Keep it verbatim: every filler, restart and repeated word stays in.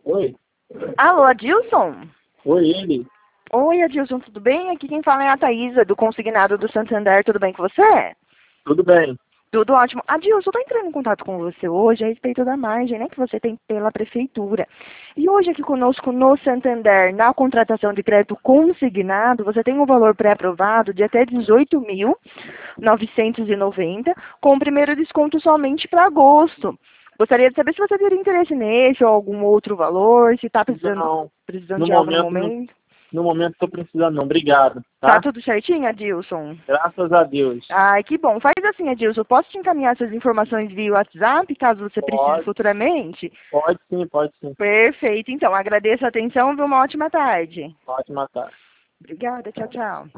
Oi. Alô, Adilson? Oi, ele. Oi, Adilson, tudo bem? Aqui quem fala é a Thaísa, do Consignado do Santander. Tudo bem com você? Tudo bem. Tudo ótimo. Adilson, eu estou entrando em contato com você hoje a respeito da margem, né, que você tem pela Prefeitura. E hoje aqui conosco no Santander, na contratação de crédito consignado, você tem um valor pré-aprovado de até dezoito mil novecentos e noventa, com o primeiro desconto somente para agosto. Gostaria de saber se você teria interesse nesse ou algum outro valor, se está precisando, Não, precisando no de algo no momento, no, momento. no momento estou precisando não. Obrigado, Tá tá? tudo certinho, Adilson? Graças a Deus. Ai, que bom. Faz assim, Adilson, posso te encaminhar essas informações via WhatsApp, caso você precise Pode, futuramente? pode sim, pode sim. Perfeito. Então, agradeço a atenção e uma ótima tarde. Pode matar. Obrigada. Tchau, tchau.